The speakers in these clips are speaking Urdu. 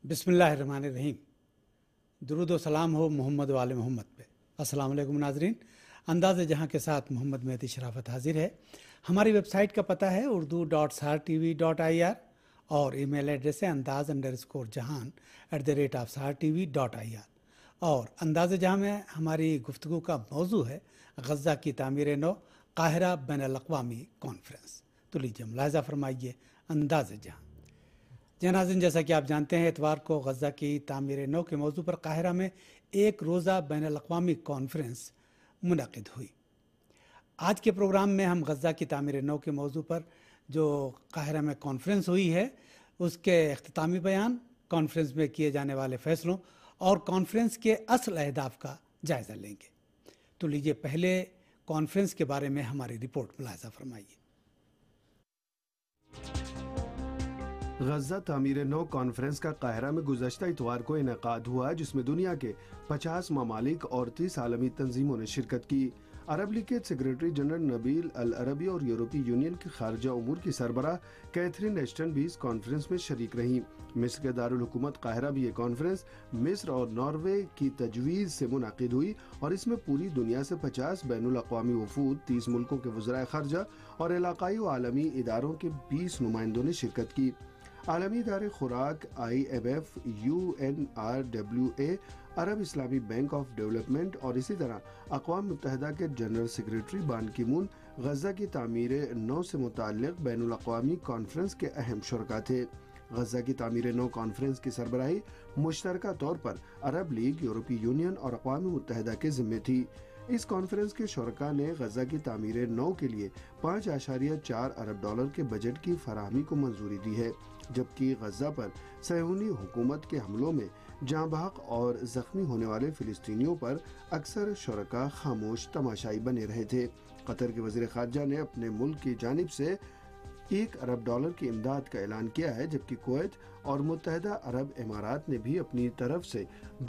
बिस्मिल्लाहिर्रहमानिर्रहीम। दुरूद व सलाम हो मोहम्मद वाले मोहम्मद पे। अस्सलाम वालेकुम नाजरीन, अंदाज़ जहां के साथ मोहम्मद मेहदी शराफत हाजिर है। हमारी वेबसाइट का पता है urdu.sartv.ir और ईमेल एड्रेस है andaz_jahan@sartv.ir। और अंदाज़ जहां में हमारी गुफ्तगू का मौजू है गज़ा की तामीर नौ, काहिरा बैनुल-अक़वामी कॉन्फ्रेंस। तो लीजिए मुलाहिज़ा फरमाइए अंदाज़ जहां। नाज़रीन, जैसा कि आप जानते हैं, इतवार को गज़ा की तामीर नौ के मौजू पर काहिरा में एक रोज़ा बैनुल-अक़वामी कॉन्फ्रेंस मुनक़िद हुई। आज के प्रोग्राम में हम गज़ा की तामीर नौ के मौजू पर जो काहिरा में कॉन्फ्रेंस हुई है उसके इख्तितामी बयान, कॉन्फ्रेंस में किए जाने वाले फ़ैसलों और कॉन्फ्रेंस के असल अहदाफ का जायज़ा लेंगे। तो लीजिए पहले कॉन्फ्रेंस के बारे में हमारी रिपोर्ट मुलाहिज़ा फरमाइए। गज़ा तामीर नौ कॉन्फ्रेंस का काहिरा में गुज़श्ता इतवार को इनेकाद हुआ, जिसमें दुनिया के 50 ममालिक और 30 आलमी तंजीमों ने शिरकत की। अरब लीग के secretary general Nabil al Arabi और यूरोपीय यूनियन की खारजा उमूर की सरबराह कैथरीन एश्टन भी इस कॉन्फ्रेंस में शरीक रहीं। मिस्र के दारुल हुकूमत काहिरा भी ये कॉन्फ्रेंस मिस्र और नॉर्वे की तजवीज़ से मुनाकिद हुई और इसमें पूरी दुनिया से 50 बैनुल-अक़वामी वफूद, 30 मुल्कों के वज़राए ख़ारजा और इलाक़ाई व आलमी इदारों के 20 नुमाइंदों ने शिरकत की। आलमी इदारे खुराक, IMF, UNRWA, अरब इस्लामी बैंक ऑफ डेवलपमेंट और इसी तरह अक़वाम मुत्तहिदा के जनरल सेक्रेटरी बान की मून गज़ा की तामीर नौ से मुताल्लिक़ बैनुल-अक़वामी कॉन्फ्रेंस के अहम शुरका थे। गज़ा की तामीर नौ कॉन्फ्रेंस की सरबराही मुश्तरका तौर पर अरब लीग, यूरोपीय यूनियन और अक़वाम मुत्तहिदा के ज़िम्मे थी। इस कॉन्फ्रेंस के शुरका ने गज़ा की तामीर नौ के लिए $5.4 अरब के बजट की फराहमी को मंजूरी दी है, जबकि गज़ा पर सहूनी हुकूमत के हमलों में जाँ-बहक और ज़ख्मी होने वाले फ़िलिस्तीनियों पर अक्सर शुरका खामोश तमाशाई बने रहे थे। कतर के वज़ीर ख़ारजा ने अपने मुल्क की जानिब से $1 अरब की इमदाद का ऐलान किया है, जबकि कुवैत और मुत्तहिदा अरब इमारात ने भी अपनी तरफ से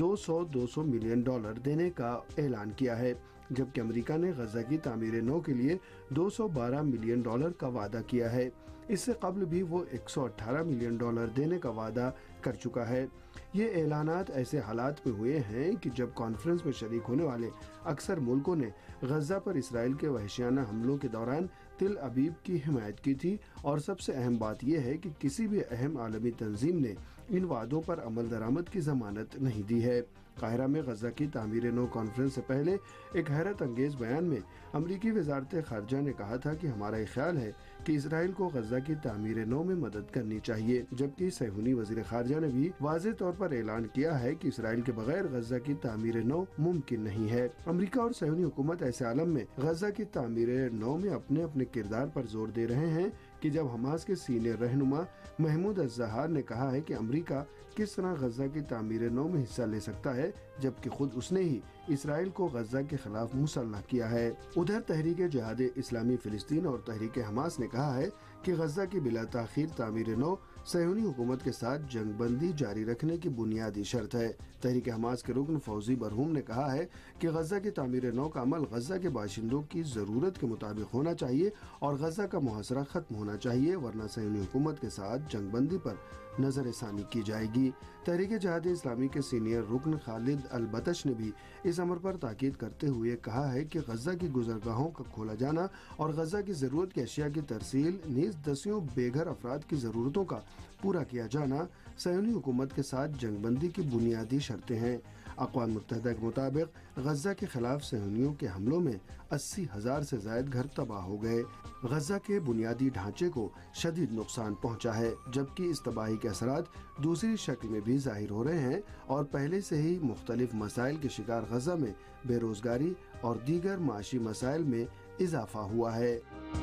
$200 मिलियन देने का ऐलान किया है, जबकि अमेरिका ने गज़ा की तामीर नौ के लिए $212 मिलियन का वादा किया है। इससे कबल भी वो $118 मिलियन देने का वादा कर चुका है। ये ऐलानात ऐसे हालात में हुए हैं कि जब कॉन्फ्रेंस में शरीक होने वाले अक्सर मुल्कों ने गज़ा पर इसराइल के वहशियाना हमलों के दौरान तिल अबीब की हिमायत की थी, और सबसे अहम बात यह है कि किसी भी अहम आलमी तंजीम ने इन वादों पर अमल दरामद की जमानत नहीं दी है। काहिरा में गज़ा की तामीर नौ कॉन्फ्रेंस से पहले एक हैरत अंगेज बयान में अमरीकी वज़ारत ख़ारजा ने कहा था कि हमारा ये ख्याल है कि इसराइल को गज़ा की तामीर नौ में मदद करनी चाहिए, जबकि सहूनी वज़ीर ख़ारजा ने भी वाज़ेह तौर पर ऐलान किया है कि इसराइल के बगैर गज़ा की तामीर नौ मुमकिन नहीं है। अमरीका और सहूनी हुकूमत ऐसे आलम में गज़ा की तामीर नौ में अपने अपने किरदार पर जोर दे रहे हैं कि जब हमास के सीनियर रहनुमा महमूद अज़्ज़हार ने कहा है कि अमरीका किस तरह गज़ा की तामीर नौ में हिस्सा ले सकता है, जबकि खुद उसने ही इसराइल को गज़ा के खिलाफ मुसल्लह किया है। उधर तहरीक जिहाद इस्लामी फ़िलिस्तीन और तहरीक हमास ने कहा है कि गज़ा की बिला ताख़ीर तामीर नौ सहूनी हुकूमत के साथ जंग बंदी जारी रखने की बुनियादी शर्त है। तहरीक हमास के रुकन फौजी बरहूम ने कहा है कि गज़ा की तामीर नौ का अमल गज़ा के बाशिंदों की ज़रूरत के मुताबिक होना चाहिए और गज़ा का मुहासरा ख़त्म होना चाहिए, वरना सहूनी हुकूमत के साथ जंग बंदी पर नजर सानी की जाएगी। तहरीक जिहाद इस्लामी के सीनियर रुकन खालिद अल बतश ने भी इस अमर पर ताकीद करते हुए कहा है कि गज़ा की गुज़रगाहों का खोला जाना और गज़ा की ज़रूरत की अशिया की तरसील नीज़ दसियों बेघर अफराद की ज़रूरतों का पूरा किया जाना सहूनी हुकूमत के साथ जंगबंदी की बुनियादी शर्तें हैं। अक़वाम मुत्तहिदा के मुताबिक गज़ा के खिलाफ सहूनियों के हमलों में 80,000 से ज़ायद घर तबाह हो गए। गज़ा के बुनियादी ढांचे को शदीद नुकसान पहुंचा है, जबकि इस तबाही के असरात दूसरी शक्ल में भी जाहिर हो रहे हैं और पहले से ही मुख्तलिफ मसाइल के शिकार गज़ा में बेरोजगारी और दीगर माशी मसाइल में इजाफा हुआ है।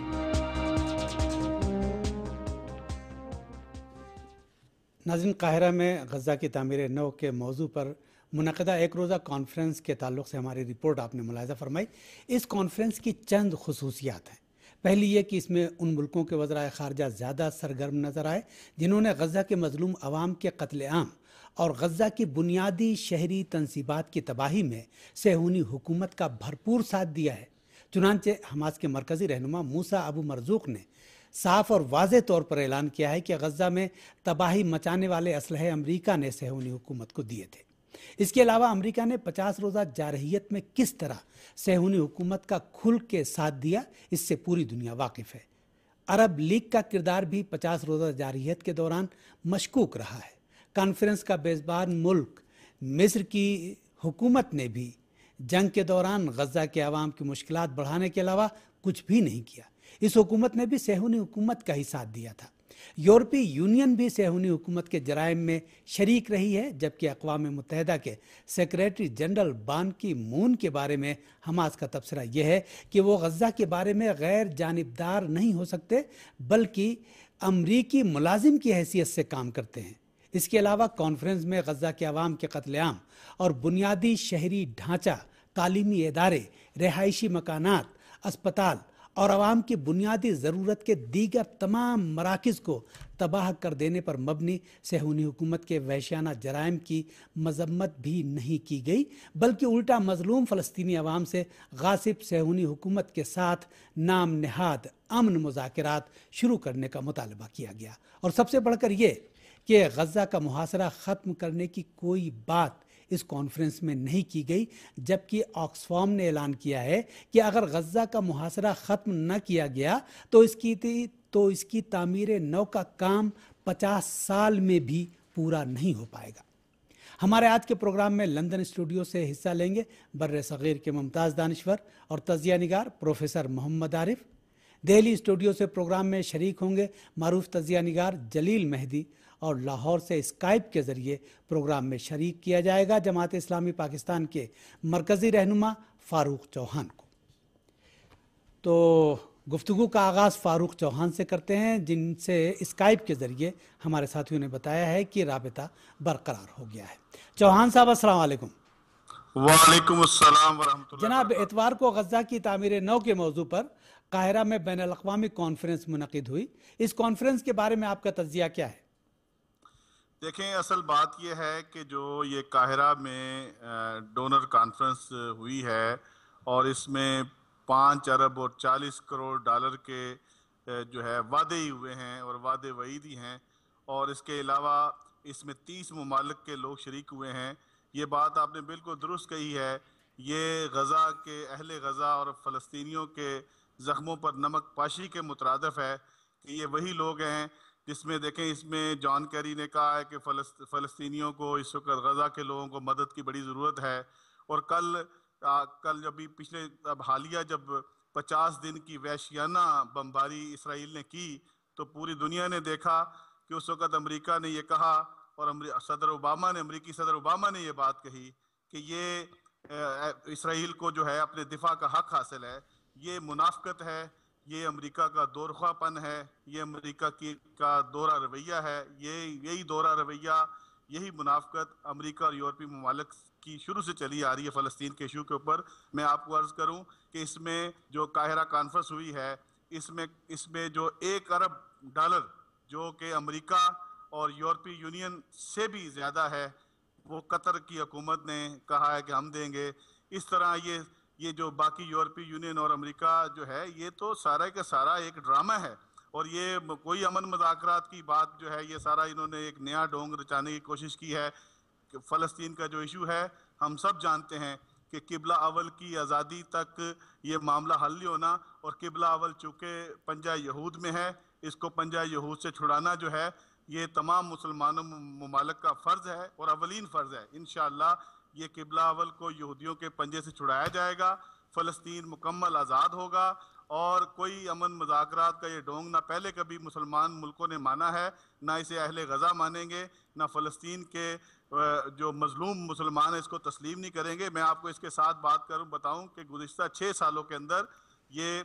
नाज़रीन, काहिरा में गज़ा की तामीर नौ के मौजू पर मुनक़दा एक रोज़ा कॉन्फ्रेंस के ताल्लुक़ से हमारी रिपोर्ट आपने मुलाहिज़ा फरमाई। इस कॉन्फ्रेंस की चंद खुसूसियात हैं। पहली ये कि इसमें उन मुल्कों के वज़राए ख़ारजा ज़्यादा सरगर्म नज़र आए जिन्होंने गज़ा के मज़लूम अवाम के कत्ल-ए-आम और गज़ा की बुनियादी शहरी तनसीबात की तबाही में सहूनी हुकूमत का भरपूर साथ दिया है। चुनांचे हमास के मरकज़ी रहनुमा मूसा अबू मरज़ूक ने صاف اور واضح طور پر اعلان کیا ہے کہ غزہ میں تباہی مچانے والے اسلحے امریکہ نے صہیونی حکومت کو دیے تھے۔ اس کے علاوہ امریکہ نے 50 روزہ جارحیت میں کس طرح صہیونی حکومت کا کھل کے ساتھ دیا، اس سے پوری دنیا واقف ہے۔ عرب لیگ کا کردار بھی 50 روزہ جارحیت کے دوران مشکوک رہا ہے۔ کانفرنس کا میزبان ملک مصر کی حکومت نے بھی جنگ کے دوران غزہ کے عوام کی مشکلات بڑھانے کے علاوہ کچھ بھی نہیں کیا۔ اس حکومت نے بھی صہیونی حکومت کا ہی ساتھ دیا تھا۔ یورپی یونین بھی صہیونی حکومت کے جرائم میں شریک رہی ہے، جبکہ اقوام متحدہ کے سیکریٹری جنرل بان کی مون کے بارے میں حماس کا تبصرہ یہ ہے کہ وہ غزہ کے بارے میں غیر جانبدار نہیں ہو سکتے بلکہ امریکی ملازم کی حیثیت سے کام کرتے ہیں۔ اس کے علاوہ کانفرنس میں غزہ کے عوام کے قتل عام اور بنیادی شہری ڈھانچہ، تعلیمی ادارے، رہائشی مکانات، اسپتال اور عوام کی بنیادی ضرورت کے دیگر تمام مراکز کو تباہ کر دینے پر مبنی صہیونی حکومت کے وحشیانہ جرائم کی مذمت بھی نہیں کی گئی، بلکہ الٹا مظلوم فلسطینی عوام سے غاصب صہیونی حکومت کے ساتھ نام نہاد امن مذاکرات شروع کرنے کا مطالبہ کیا گیا۔ اور سب سے بڑھ کر یہ کہ غزہ کا محاصرہ ختم کرنے کی کوئی بات اس کانفرنس میں نہیں کی گئی، جبکہ آکسفام نے اعلان کیا ہے کہ اگر غزہ کا محاصرہ ختم نہ کیا گیا تو اس کی تعمیر نو کا کام 50 سال میں بھی پورا نہیں ہو پائے گا۔ ہمارے آج کے پروگرام میں لندن اسٹوڈیو سے حصہ لیں گے بر صغیر کے ممتاز دانشور اور تجزیہ نگار پروفیسر محمد عارف۔ دہلی اسٹوڈیو سے پروگرام میں شریک ہوں گے معروف تجزیہ نگار جلیل مہدی، اور لاہور سے اسکائپ کے ذریعے پروگرام میں شریک کیا جائے گا جماعت اسلامی پاکستان کے مرکزی رہنما فاروق چوہان کو۔ تو گفتگو کا آغاز فاروق چوہان سے کرتے ہیں، جن سے اسکائپ کے ذریعے ہمارے ساتھیوں نے بتایا ہے کہ رابطہ برقرار ہو گیا ہے۔ چوہان صاحب السلام علیکم۔ وعلیکم السلام ورحمۃ اللہ۔ جناب، اتوار کو غزہ کی تعمیر نو کے موضوع پر قاہرہ میں بین الاقوامی کانفرنس منعقد ہوئی۔ اس کانفرنس کے بارے میں آپ کا تجزیہ کیا ہے؟ دیکھیں، اصل بات یہ ہے کہ جو یہ قاہرہ میں ڈونر کانفرنس ہوئی ہے اور اس میں 5 ارب اور 40 کروڑ ڈالر کے جو ہے وعدے ہی ہوئے ہیں اور وعدے وعیدی ہیں، اور اس کے علاوہ اس میں 30 ممالک کے لوگ شریک ہوئے ہیں۔ یہ بات آپ نے بالکل درست کہی ہے، یہ غزہ کے اہل غزہ اور فلسطینیوں کے زخموں پر نمک پاشی کے مترادف ہے کہ یہ وہی لوگ ہیں جس میں دیکھیں، اس میں جان کیری نے کہا ہے کہ فلسطینیوں کو اس وقت غزہ کے لوگوں کو مدد کی بڑی ضرورت ہے، اور کل جب پچھلے حالیہ جب 50 دن کی وحشیانہ بمباری اسرائیل نے کی تو پوری دنیا نے دیکھا کہ اس وقت امریکہ نے یہ کہا، اور امریکی صدر اوباما نے یہ بات کہی کہ یہ اسرائیل کو جو ہے اپنے دفاع کا حق حاصل ہے۔ یہ منافقت ہے، یہ امریکہ کا دورخواہ پن ہے، یہ امریکہ کا دورہ رویہ ہے، یہی دورہ رویہ، یہی منافقت امریکہ اور یورپی ممالک کی شروع سے چلی آ رہی ہے فلسطین کے ایشو کے اوپر۔ میں آپ کو عرض کروں کہ اس میں جو قاہرہ کانفرنس ہوئی ہے، اس میں جو 1 ارب ڈالر جو کہ امریکہ اور یورپی یونین سے بھی زیادہ ہے، وہ قطر کی حکومت نے کہا ہے کہ ہم دیں گے۔ اس طرح یہ جو باقی یورپی یونین اور امریکہ جو ہے، یہ تو سارا کا سارا ایک ڈرامہ ہے، اور یہ کوئی امن مذاکرات کی بات جو ہے، یہ سارا انہوں نے ایک نیا ڈھونگ رچانے کی کوشش کی ہے۔ کہ فلسطین کا جو ایشو ہے، ہم سب جانتے ہیں کہ قبلہ اول کی آزادی تک یہ معاملہ حل نہیں ہونا، اور قبلہ اول چونکہ پنجہ یہود میں ہے، اس کو پنجہ یہود سے چھڑانا جو ہے، یہ تمام مسلمانوں ممالک کا فرض ہے اور اولین فرض ہے۔ انشاءاللہ یہ قبلہ اول کو یہودیوں کے پنجے سے چھڑایا جائے گا، فلسطین مکمل آزاد ہوگا، اور کوئی امن مذاکرات کا یہ ڈھونگ نہ پہلے کبھی مسلمان ملکوں نے مانا ہے، نہ اسے اہل غزہ مانیں گے، نہ فلسطین کے جو مظلوم مسلمان ہیں اس کو تسلیم نہیں کریں گے۔ میں آپ کو اس کے ساتھ بتاؤں کہ گزشتہ 6 سالوں کے اندر یہ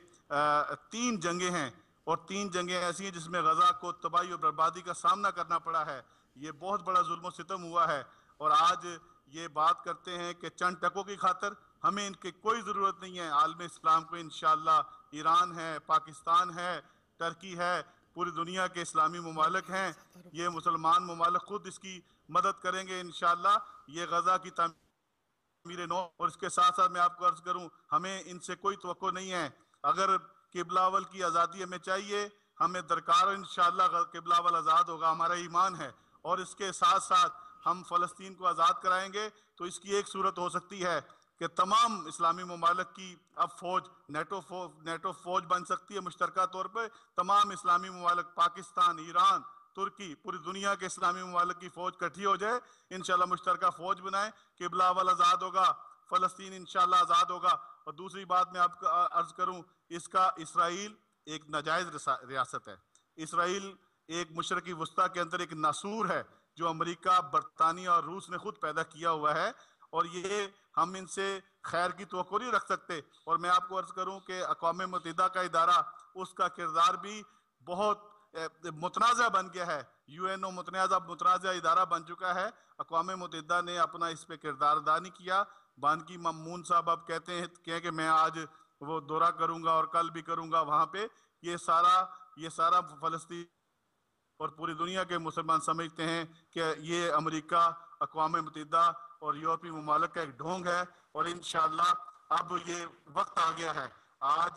3 جنگیں ہیں، اور 3 جنگیں ایسی ہیں جس میں غزہ کو تباہی اور بربادی کا سامنا کرنا پڑا ہے۔ یہ بہت بڑا ظلم و ستم ہوا ہے، اور آج یہ بات کرتے ہیں کہ چند ٹکوں کی خاطر ہمیں ان کی کوئی ضرورت نہیں ہے۔ عالم اسلام کو انشاءاللہ ایران ہے، پاکستان ہے، ترکی ہے، پوری دنیا کے اسلامی ممالک ہیں، یہ مسلمان ممالک خود اس کی مدد کریں گے انشاءاللہ۔ یہ غزہ کی تعمیر نو، اور اس کے ساتھ ساتھ میں آپ کو عرض کروں، ہمیں ان سے کوئی توقع نہیں ہے۔ اگر قبلہ اول کی آزادی ہمیں چاہیے، ہمیں درکار انشاءاللہ قبلہ اول آزاد ہوگا، ہمارا ایمان ہے، اور اس کے ساتھ ساتھ ہم فلسطین کو آزاد کرائیں گے، تو اس کی ایک صورت ہو سکتی ہے کہ تمام اسلامی ممالک کی اب فوج نیٹو فوج بن سکتی ہے مشترکہ طور پہ، تمام اسلامی ممالک پاکستان، ایران، ترکی، پوری دنیا کے اسلامی ممالک کی فوج کٹھی ہو جائے، انشاءاللہ مشترکہ فوج بنائیں، قبلہ اول آزاد ہوگا، فلسطین انشاءاللہ آزاد ہوگا۔ اور دوسری بات میں آپ کو عرض کروں، اس کا اسرائیل ایک ناجائز ریاست ہے، اسرائیل ایک مشرقی وسطیٰ کے اندر ایک ناسور ہے جو امریکہ، برطانیہ اور روس نے خود پیدا کیا ہوا ہے، اور یہ ہم ان سے خیر کی توقع نہیں رکھ سکتے۔ اور میں آپ کو عرض کروں کہ اقوام متحدہ کا ادارہ، اس کا کردار بھی بہت متنازع بن گیا ہے، UN متنازع ادارہ بن چکا ہے، اقوام متحدہ نے اپنا اس پہ کردار ادا نہیں کیا۔ بان کی مون صاحب اب کہتے ہیں کہ میں آج وہ دورہ کروں گا اور کل بھی کروں گا وہاں پہ، یہ سارا فلسطین اور پوری دنیا کے مسلمان سمجھتے ہیں کہ یہ امریکہ، اقوام متحدہ اور یورپی ممالک کا ایک ڈھونگ ہے، اور انشاءاللہ اب یہ وقت آ گیا ہے۔ آج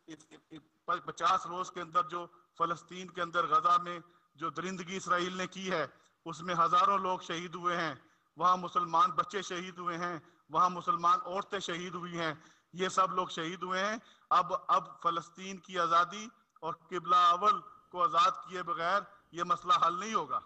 50 روز کے اندر جو فلسطین کے اندر غزہ میں جو درندگی اسرائیل نے کی ہے، اس میں ہزاروں لوگ شہید ہوئے ہیں، وہاں مسلمان بچے شہید ہوئے ہیں، وہاں مسلمان عورتیں شہید ہوئی ہیں، یہ سب لوگ شہید ہوئے ہیں۔ اب فلسطین کی آزادی اور قبلہ اول کو آزاد کیے بغیر یہ مسئلہ حل نہیں ہوگا۔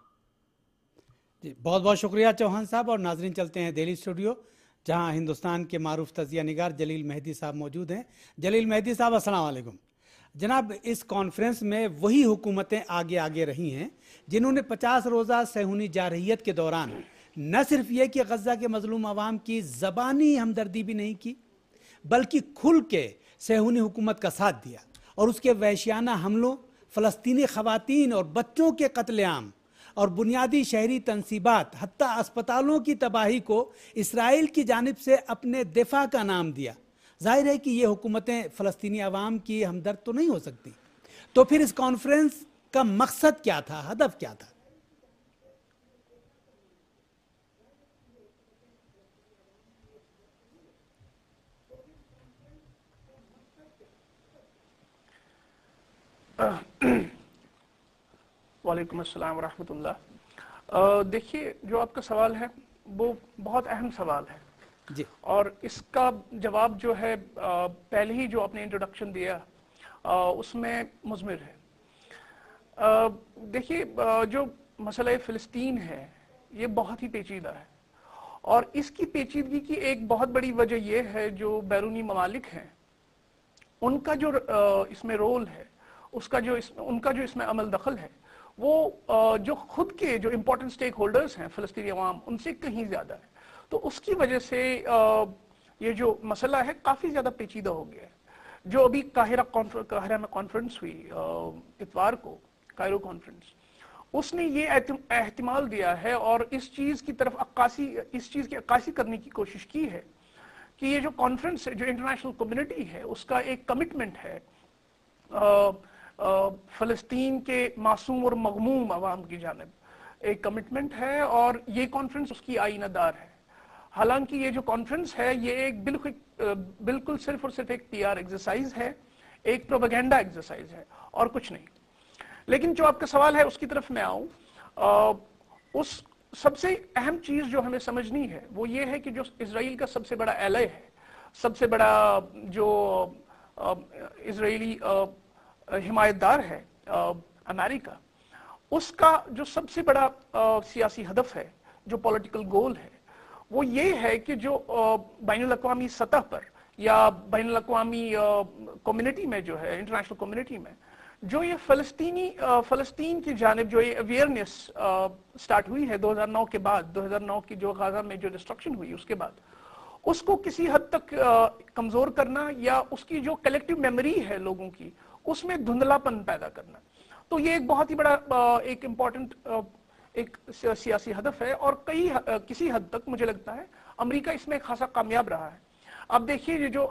جی بہت بہت شکریہ چوہان صاحب۔ اور ناظرین چلتے ہیں دہلی اسٹوڈیو، جہاں ہندوستان کے معروف تجزیہ نگار جلیل مہدی صاحب موجود ہیں۔ جلیل مہدی صاحب السلام علیکم۔ جناب، اس کانفرنس میں وہی حکومتیں آگے رہی ہیں جنہوں نے 50 روزہ صہیونی جارحیت کے دوران نہ صرف یہ کہ غزہ کے مظلوم عوام کی زبانی ہمدردی بھی نہیں کی، بلکہ کھل کے صہیونی حکومت کا ساتھ دیا، اور اس کے وحشیانہ حملوں، فلسطینی خواتین اور بچوں کے قتل عام اور بنیادی شہری تنصیبات، حتیٰ اسپتالوں کی تباہی کو اسرائیل کی جانب سے اپنے دفاع کا نام دیا۔ ظاہر ہے کہ یہ حکومتیں فلسطینی عوام کی ہمدرد تو نہیں ہو سکتی، تو پھر اس کانفرنس کا مقصد کیا تھا، ہدف کیا تھا؟ وعلیکم السلام ورحمۃ اللہ۔ دیکھیے، جو آپ کا سوال ہے وہ بہت اہم سوال ہے جی، اور اس کا جواب جو ہے پہلے ہی جو آپ نے انٹروڈکشن دیا اس میں مضمر ہے۔ دیکھیے، جو مسئلہ فلسطین ہے یہ بہت ہی پیچیدہ ہے، اور اس کی پیچیدگی کی ایک بہت بڑی وجہ یہ ہے جو بیرونی ممالک ہیں ان کا جو اس میں رول ہے، ان کا جو اس میں عمل دخل ہے، وہ جو خود کے جو امپورٹنٹ سٹیک ہولڈرز ہیں فلسطینی عوام، ان سے کہیں زیادہ ہے۔ تو اس کی وجہ سے یہ جو مسئلہ ہے کافی زیادہ پیچیدہ ہو گیا ہے۔ جو ابھی قاہرہ میں کانفرنس ہوئی اتوار کو، کائرو کانفرنس، اس نے یہ احتمال دیا ہے اور اس چیز کی عکاسی کرنے کی کوشش کی ہے کہ یہ جو کانفرنس ہے، جو انٹرنیشنل کمیونٹی ہے، اس کا ایک کمٹمنٹ ہے فلسطین کے معصوم اور مغموم عوام کی جانب، ایک کمٹمنٹ ہے، اور یہ کانفرنس اس کی آئینہ دار ہے۔ حالانکہ یہ جو کانفرنس ہے یہ ایک بالکل صرف اور صرف ایک PR ایکسرسائز ہے، ایک پروپیگنڈا ایکسرسائز ہے، اور کچھ نہیں۔ لیکن جو آپ کا سوال ہے اس کی طرف میں آؤں، اس سب سے اہم چیز جو ہمیں سمجھنی ہے وہ یہ ہے کہ جو اسرائیل کا سب سے بڑا ایلے ہے، سب سے بڑا جو اسرائیلی حمایت دار ہے امریکہ، اس کا جو سب سے بڑا سیاسی ہدف ہے، جو پولیٹیکل گول ہے، وہ یہ ہے کہ جو بین الاقوامی سطح پر یا بین الاقوامی کمیونٹی میں جو ہے، انٹرنیشنل کمیونٹی میں جو یہ فلسطین کی جانب جو یہ اویئرنیس سٹارٹ ہوئی ہے 2009 کے بعد، 2009 کی جو غزہ میں جو ڈسٹرکشن ہوئی اس کے بعد، اس کو کسی حد تک کمزور کرنا یا اس کی جو کلیکٹیو میموری ہے لوگوں کی، اس میں دھندلاپن پیدا کرنا، تو یہ ایک بہت ہی بڑا ایک امپورٹنٹ ایک سیاسی ہدف ہے، اور کسی حد تک مجھے لگتا ہے امریکہ اس میں خاصا کامیاب رہا ہے۔ اب دیکھیے یہ جو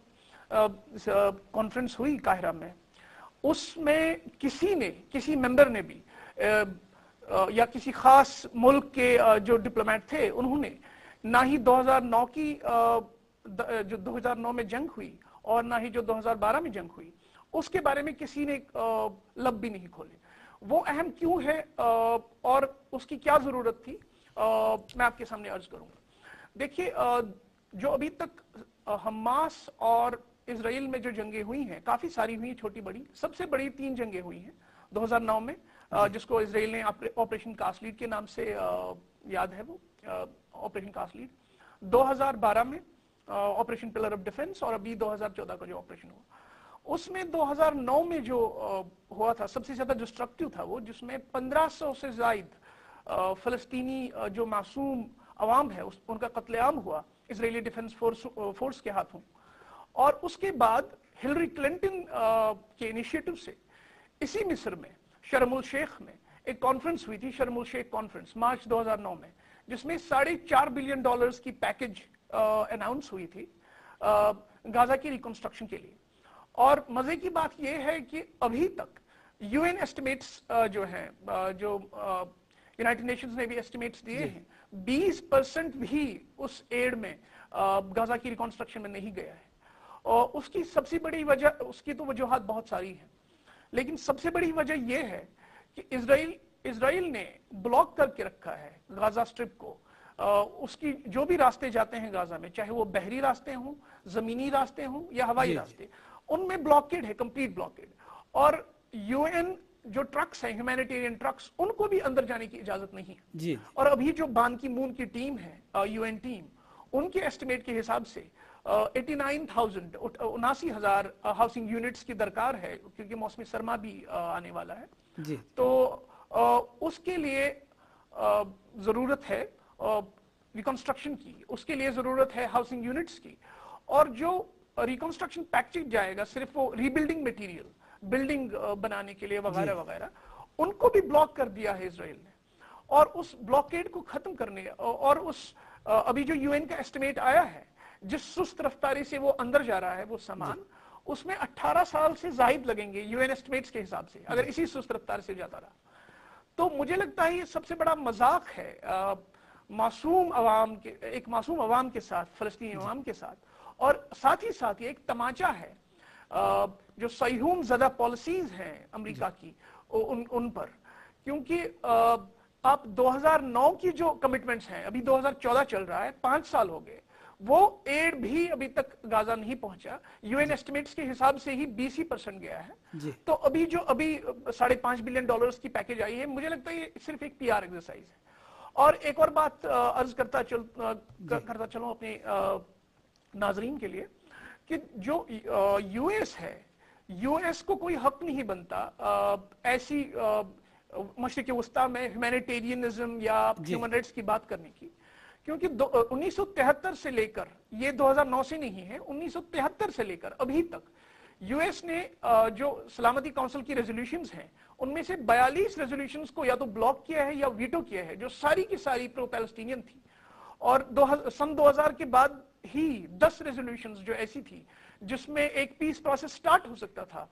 کانفرنس ہوئی قاہرہ میں، اس میں کسی ممبر نے بھی یا کسی خاص ملک کے جو ڈپلومیٹ تھے انہوں نے نہ ہی 2009 کی جو 2009 میں جنگ ہوئی اور نہ ہی جو 2012 میں جنگ ہوئی उसके बारे में किसी ने लब भी नहीं खोले। वो अहम क्यों है और उसकी क्या जरूरत थी, मैं आपके सामने अर्ज करूंगा। देखिए, जो अभी तक हमास और इजराइल में जो जंगें हुई हैं, काफी सारी हुई, छोटी बड़ी, सबसे बड़ी 3 जंगें हुई हैं 2009 में, जिसको इजराइल ने ऑपरेशन कास्टलीड के नाम से याद है, वो ऑपरेशन कास्टलीड। 2012 में ऑपरेशन पिलर ऑफ डिफेंस, और अभी 2014 का जो ऑपरेशन हुआ, उसमें 2009 में जो हुआ था सबसे ज्यादा डिस्ट्रक्टिव था वो, जिसमें 1500 से ज्यादा फलस्तीनी जो मासूम अवाम है उनका कत्लेआम हुआ इजरायली डिफेंस फोर्स के हाथों। और उसके बाद हिलरी क्लिंटन के इनिशिएटिव से इसी मिस्र में शर्म उल शेख में एक कॉन्फ्रेंस हुई थी, शर्म उल शेख कॉन्फ्रेंस, मार्च 2009 में, जिसमें $4.5 बिलियन की पैकेज अनाउंस हुई थी गाजा की रिकंस्ट्रक्शन के लिए। और मजे की बात यह है कि अभी तक यूएन एस्टिमेट्स जो हैं, जो यूनाइटेड नेशंस ने भी एस्टिमेट्स दिए हैं, 20% भी उस एड में गाजा की रिकंस्ट्रक्शन में नहीं गया है। और उसकी सबसे बड़ी वजह, उसकी तो वजूहात बहुत सारी हैं, लेकिन सबसे बड़ी वजह यह है कि इजराइल ने ब्लॉक करके रखा है गाजा स्ट्रिप को। उसकी जो भी रास्ते जाते हैं गाजा में, चाहे वो बहरी रास्ते हों, जमीनी रास्ते हों या हवाई रास्ते, उनमें ब्लॉकेड है, कंप्लीट ब्लॉकेड। और यूएन जो ट्रक्स हैं, ह्यूमैनिटेरियन ट्रक्स, उनको भी अंदर जाने की इजाजत नहीं है जी। और अभी जो बान की मून की टीम है, यूएन टीम, उनके एस्टिमेट के हिसाब से 89,000 हाउसिंग यूनिट्स की दरकार है, क्योंकि मौसमी सरमा भी आने वाला है जी। तो उसके लिए जरूरत है रिकंस्ट्रक्शन की, उसके लिए जरूरत है हाउसिंग यूनिट्स की। और जो रिकंस्ट्रक्शन पैकेज जाएगा सिर्फ वो रीबिल्डिंग मटेरियल, बिल्डिंग बनाने के लिए वगैरह वगैरह, उनको भी ब्लॉक कर दिया है इजराइल ने। और उस ब्लॉकेड को खत्म करने, और उस अभी जो यूएन का एस्टिमेट आया है, जिस सुस्त रफ्तारी से वो अंदर जा रहा है वो सामान, उसमें 18 साल से जायद लगेंगे यूएन एस्टिमेट्स के हिसाब से, अगर इसी सुस्त रफ्तार से जाता रहा। तो मुझे लगता है ये सबसे बड़ा मजाक है मासूम अवाम के, एक मासूम अवाम के साथ, फलस्तीनी अवाम के साथ। और साथ ही साथ ये एक तमाचा है जो सयूम ज़दा पॉलिसीज हैं अमेरिका की उन पर, क्योंकि आप 2009 की जो कमिटमेंट्स हैं, अभी 2014 चल रहा है, 5 साल हो गए, वो एड भी अभी तक गाजा नहीं पहुंचा। यूएन एस्टिमेट्स के हिसाब से ही 20% गया है। तो अभी जो $5.5 बिलियन की पैकेज आई है, मुझे लगता है ये सिर्फ एक PR एक्सरसाइज है। और एक और बात अर्ज करता चलूं अपने नाजरीन के लिए, कि जो यूएस है, यूएस को कोई हक नहीं बनता ऐसी मशरिक़ वस्ता में ह्यूमैनिटेरियनिज्म या ह्यूमन राइट्स की बात करने की, क्योंकि 1973 से लेकर, ये 2009 से नहीं है, 1973 से लेकर अभी तक यूएस ने जो सलामती काउंसिल की रेजोल्यूशंस हैं, उनमें से 42 रेजोल्यूशंस को या तो ब्लॉक किया है या वीटो किया है, जो सारी की सारी प्रो पैलेस्टीनियन थी। और सन 2000 के बाद ही 10 रेजोल्यूशंस जो ऐसी थी जिसमें एक पीस प्रोसेस स्टार्ट हो सकता था,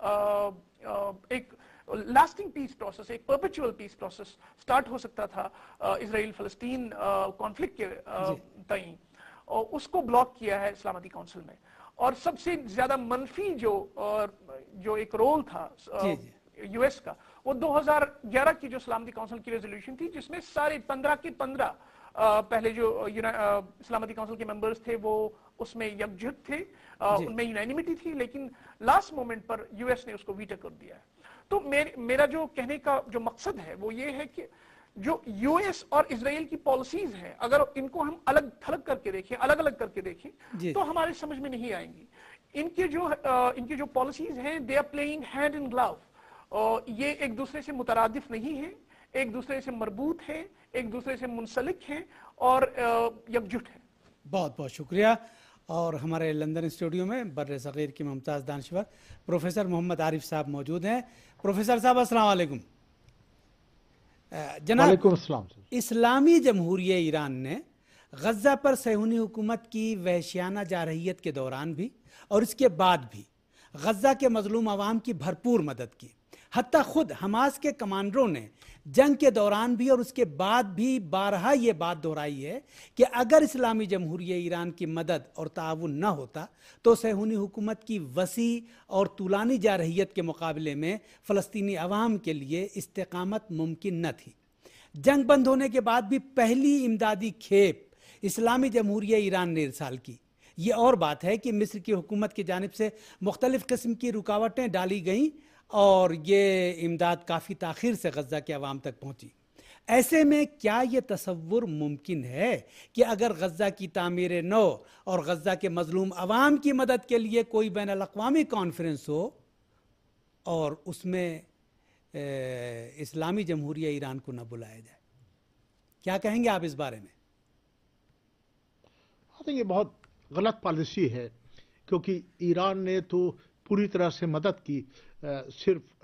एक लास्टिंग पीस प्रोसेस, एक परपेचुअल पीस प्रोसेस स्टार्ट हो सकता था इजराइल फलस्तीन कॉन्फ्लिक्ट के तई, और उसको ब्लॉक किया है सलामती काउंसिल में। और सबसे ज्यादा मनफी जो एक रोल था यूएस का, वो 2011 की जो सलामती काउंसिल की रेजोल्यूशन थी, जिसमें सारे 15 के 15 पहले जो सलामती काउंसिल के मेंबर्स थे वो उसमें यकजुट थे, उनमें यूनानिमिटी थी, लेकिन लास्ट मोमेंट पर यूएस ने उसको वीटो कर दिया है। तो मेरा जो कहने का जो मकसद है वो ये है कि जो यूएस और इजराइल की पॉलिसीज हैं, अगर इनको हम अलग थलग करके देखें, अलग अलग करके देखें, तो हमारे समझ में नहीं आएंगी। इनकी जो पॉलिसीज हैं, they are playing hand in glove, और ये एक दूसरे से मुतरादिफ नहीं है, एक दूसरे से मरबूत है, एक दूसरे से मुंसलिक हैं और यकजुट है। बहुत बहुत शुक्रिया। और हमारे लंदन स्टूडियो में बर्रे सगीर की मुमताज़ दानश्वर प्रोफेसर मोहम्मद आरिफ साहब मौजूद हैं। प्रोफेसर साहब अस्सलाम वालेकुम। जनाब, इस्लामी जमहूरिया ईरान ने गज़ा पर सहूनी हुकूमत की वहशियाना जारहियत के दौरान भी और इसके बाद भी गज़ा के मजलूम आवाम की भरपूर मदद की। حتیٰ خود حماس کے کمانڈروں نے جنگ کے دوران بھی اور اس کے بعد بھی بارہا یہ بات دہرائی ہے کہ اگر اسلامی جمہوریہ ایران کی مدد اور تعاون نہ ہوتا تو صہیونی حکومت کی وسیع اور طولانی جارحیت کے مقابلے میں فلسطینی عوام کے لیے استقامت ممکن نہ تھی۔ جنگ بند ہونے کے بعد بھی پہلی امدادی کھیپ اسلامی جمہوریہ ایران نے ارسال کی۔ یہ اور بات ہے کہ مصر کی حکومت کی جانب سے مختلف قسم کی رکاوٹیں ڈالی گئیں اور یہ امداد کافی تاخیر سے غزہ کے عوام تک پہنچی۔ ایسے میں کیا یہ تصور ممکن ہے کہ اگر غزہ کی تعمیر نو اور غزہ کے مظلوم عوام کی مدد کے لیے کوئی بین الاقوامی کانفرنس ہو اور اس میں اسلامی جمہوریہ ایران کو نہ بلایا جائے؟ کیا کہیں گے آپ اس بارے میں؟ یہ بہت غلط پالیسی ہے، کیونکہ ایران نے تو پوری طرح سے مدد کی، صرف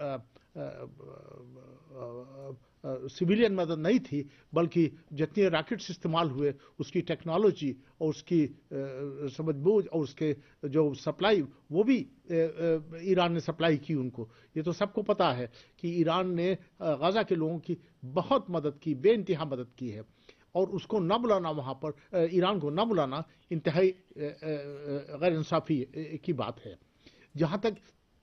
سویلین مدد نہیں تھی، بلکہ جتنے راکٹس استعمال ہوئے اس کی ٹیکنالوجی اور اس کی سمجھ بوجھ اور اس کے جو سپلائی وہ بھی ایران نے سپلائی کی ان کو۔ یہ تو سب کو پتا ہے کہ ایران نے غزہ کے لوگوں کی بہت مدد کی، بے انتہا مدد کی ہے، اور اس کو نہ بلانا وہاں پر، ایران کو نہ بلانا انتہائی غیر انصافی کی بات ہے۔ جہاں تک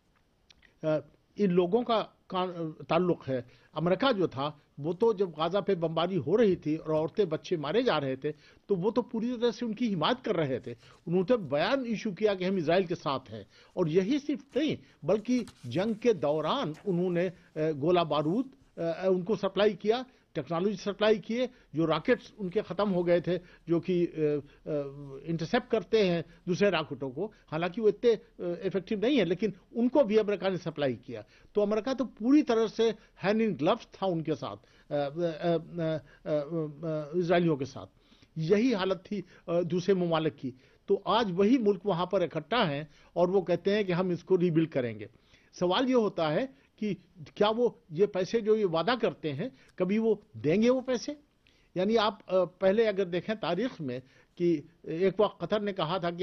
ان لوگوں کا تعلق ہے، امریکہ جو تھا وہ تو جب غزہ پہ بمباری ہو رہی تھی اور عورتیں بچے مارے جا رہے تھے تو وہ تو پوری طرح سے ان کی حمایت کر رہے تھے۔ انہوں نے بیان ایشو کیا کہ ہم اسرائیل کے ساتھ ہیں، اور یہی صرف نہیں بلکہ جنگ کے دوران انہوں نے گولہ بارود ان کو سپلائی کیا، ٹیکنالوجی سپلائی کیے، جو راکٹس ان کے ختم ہو گئے تھے جو کہ انٹرسیپٹ کرتے ہیں دوسرے راکٹوں کو، حالانکہ وہ اتنے ایفیکٹو نہیں ہے لیکن ان کو بھی امریکہ نے سپلائی کیا۔ تو امریکہ تو پوری طرح سے ہینڈ ان گلوز تھا ان کے ساتھ، اسرائیلیوں کے ساتھ۔ یہی حالت تھی دوسرے ممالک کی۔ تو آج وہی ملک وہاں پر اکٹھا ہیں اور وہ کہتے ہیں کہ ہم اس کو ری بلڈ کریں گے۔ سوال یہ ہوتا ہے کہ کیا وہ یہ پیسے جو یہ وعدہ کرتے ہیں کبھی وہ دیں گے وہ پیسے؟ یعنی آپ پہلے اگر دیکھیں تاریخ میں کہ ایک وقت قطر نے کہا تھا کہ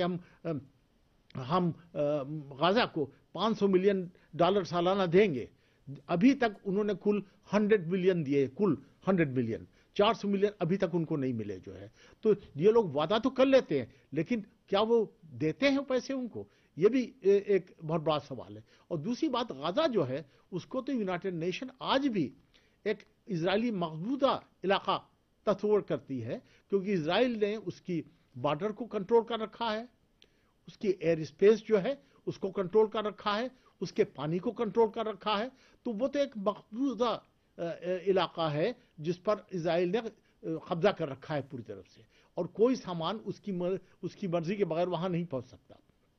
ہم غزہ کو $500 ملین سالانہ دیں گے، ابھی تک انہوں نے کل 100 ملین دیے، کل 100 ملین، 400 ملین ابھی تک ان کو نہیں ملے جو ہے۔ تو یہ لوگ وعدہ تو کر لیتے ہیں لیکن کیا وہ دیتے ہیں پیسے ان کو؟ یہ بھی ایک بہت بڑا سوال ہے۔ اور دوسری بات، غزہ جو ہے اس کو تو یونائٹڈ نیشن آج بھی ایک اسرائیلی مقبوضہ علاقہ تصور کرتی ہے، کیونکہ اسرائیل نے اس کی بارڈر کو کنٹرول کر رکھا ہے، اس کی ایئر اسپیس جو ہے اس کو کنٹرول کر رکھا ہے، اس کے پانی کو کنٹرول کر رکھا ہے۔ تو وہ تو ایک مقبوضہ علاقہ ہے جس پر اسرائیل نے قبضہ کر رکھا ہے پوری طرف سے، اور کوئی سامان اس کی مرضی کے بغیر وہاں نہیں پہنچ سکتا۔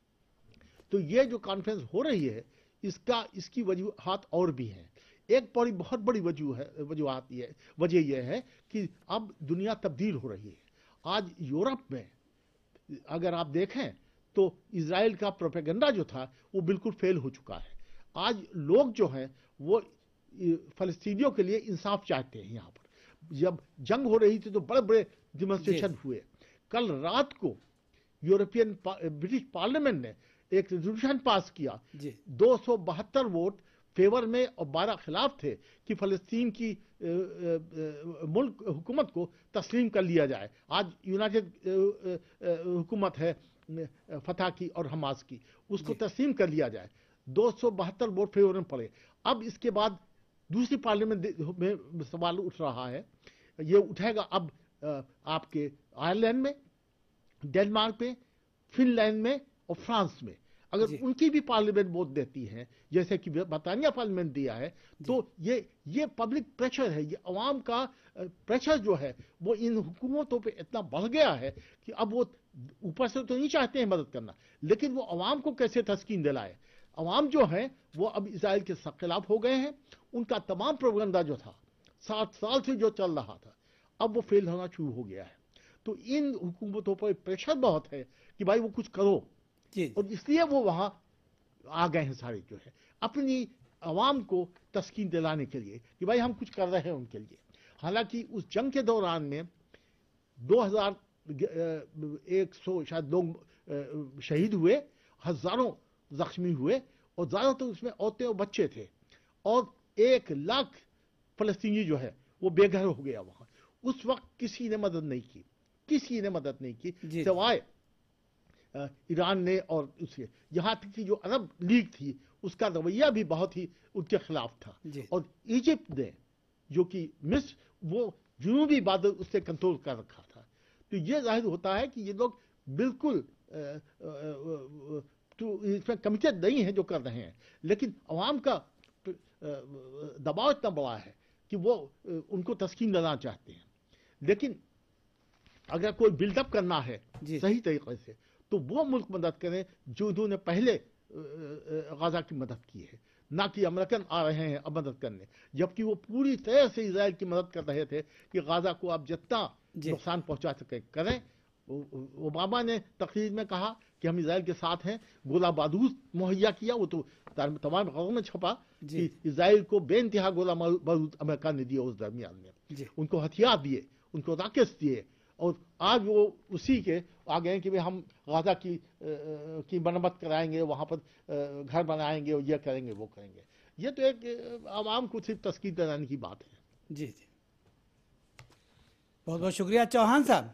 تو یہ جو کانفرنس ہو رہی ہے اس کی وجوہات اور بھی ہیں۔ ایک بہت بڑی وجہ یہ ہے کہ اب دنیا تبدیل ہو رہی ہے۔ آج یورپ میں اگر آپ دیکھیں تو اسرائیل کا پروپیگنڈا جو تھا وہ بالکل فیل ہو چکا ہے۔ آج لوگ جو ہیں وہ فلسطینیوں کے لیے انصاف چاہتے ہیں۔ یہاں پر جب جنگ ہو رہی تھی تو بڑے بڑے ڈیمونسٹریشن ہوئے۔ کل رات کو برٹش پارلیمنٹ نے ایک ریزولوشن پاس کیا، 272 ووٹ فیور میں اور 12 خلاف تھے کہ فلسطین کی ملک حکومت کو تسلیم کر لیا جائے۔ آج یونائٹڈ حکومت ہے فتح کی اور حماس کی، اس کو تسلیم کر لیا جائے۔ 272 ووٹ فیور میں پڑے۔ اب اس کے بعد دوسری پارلیمنٹ میں سوال اٹھ رہا ہے، یہ اٹھے گا اب آپ کے آئرلینڈ میں، ڈنمارک میں، فن لینڈ میں اور فرانس میں۔ اگر ان کی بھی پارلیمنٹ ووٹ دیتی ہے جیسے کہ برطانیہ پارلیمنٹ دیا ہے، تو یہ پبلک پریشر ہے، یہ عوام کا پریشر جو ہے وہ ان حکومتوں پہ اتنا بڑھ گیا ہے کہ اب وہ اوپر سے تو نہیں چاہتے ہیں مدد کرنا، لیکن وہ عوام کو کیسے تسکین دلائے۔ عوام جو ہیں وہ اب اسرائیل کے خلاف ہو گئے ہیں۔ ان کا تمام پروپیگنڈا جو تھا 7 سال سے جو چل رہا تھا اب وہ فیل ہونا شروع ہو گیا ہے۔ تو ان حکومتوں پر پریشر بہت ہے کہ بھائی وہ کچھ کرو، اور اس لیے وہ وہاں آ گئے ہیں سارے جو ہے اپنی عوام کو تسکین دلانے کے لیے کہ بھائی ہم کچھ کر رہے ہیں ان کے لیے۔ حالانکہ اس جنگ کے دوران میں 2100 شاید لوگ شہید ہوئے، ہزاروں زخمی ہوئے، اور زیادہ تر اس میں عورتیں اور بچے تھے۔ और 1 लाख फलस्तीनी जो है वो बेघर हो गया वहां। उस वक्त किसी ने मदद नहीं की, किसी ने मदद नहीं की सिवाय ईरान ने, और उसके यहाँ तक कि जो अरब लीग थी उसका रवैया भी बहुत ही उनके खिलाफ था। और इजिप्ट ने, जो कि मिस्र, वो जुनूबी बादल उससे कंट्रोल कर रखा था। तो ये जाहिर होता है कि ये लोग बिल्कुल इसमें कमिटेड नहीं है जो कर रहे हैं, लेकिन अवाम का दबाव इतना बड़ा है कि वो उनको तस्कीन देना चाहते हैं। लेकिन अगर कोई बिल्डअप करना है सही तरीके से, तो वो मुल्क मदद करें जो उन्होंने पहले गाजा की मदद की है, ना कि अमेरिकन आ रहे हैं अब मदद करने, जबकि वो पूरी तरह से इजराइल की मदद कर रहे थे कि गाजा को आप जितना नुकसान पहुंचा सके करें। ओबामा ने तकरीर में कहा कि हम इजराइल के साथ हैं, गोला बारूद मुहैया किया, वो तो तमाम खबरों में छपा कि इजराइल को बेइंतहा गोला बारूद अमेरिका ने दिया उस दरमियान में, उनको हथियार दिए, उनको रॉकेट्स दिए, और आज वो उसी के आ गए कि हम गाजा की मरम्मत कराएंगे, वहाँ पर घर बनाएंगे, और ये करेंगे वो करेंगे। ये तो एक आवाम को सिर्फ तस्कीर दिलाने की बात है। जी जी, बहुत बहुत शुक्रिया चौहान साहब।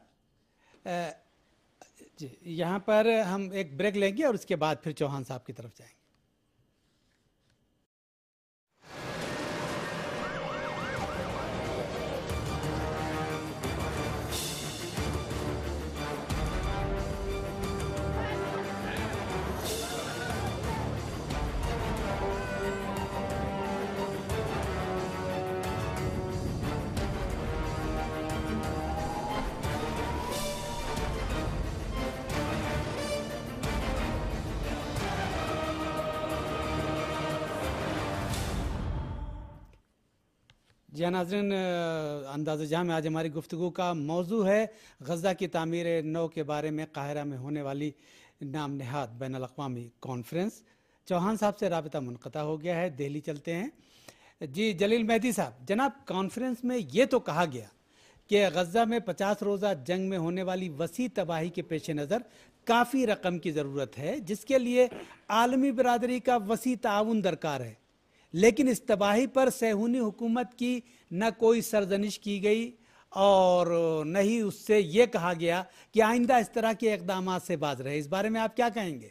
जी, यहाँ पर हम एक ब्रेक लेंगे और उसके बाद फिर चौहान साहब की तरफ जाएंगे। जी नाज़रीन, अंदाज़े जहां में आज हमारी गुफ्तगू का मौजू है गज़ा की तामीर नौ के बारे में काहिरा में होने वाली नाम नहाद बैन अल-अक़वामी कॉन्फ्रेंस। चौहान साहब से राबिता मुनक़ता हो गया है, दिल्ली चलते हैं। जी जलील मेहदी साहब, जनाब कॉन्फ्रेंस में ये तो कहा गया कि गज़ा में 50 रोज़ा जंग में होने वाली वसी तबाही के पेश नज़र काफ़ी रकम की ज़रूरत है, जिसके लिए आलमी बिरादरी का वसी ताउन दरकार है, लेकिन इस तबाही पर सहूनी हुकूमत की न कोई सरजनिश की गई और न ही उससे ये कहा गया कि आइंदा इस तरह के इक़दामात से बाज रहे। इस बारे में आप क्या कहेंगे?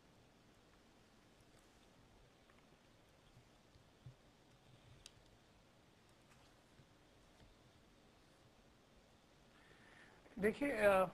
देखिए,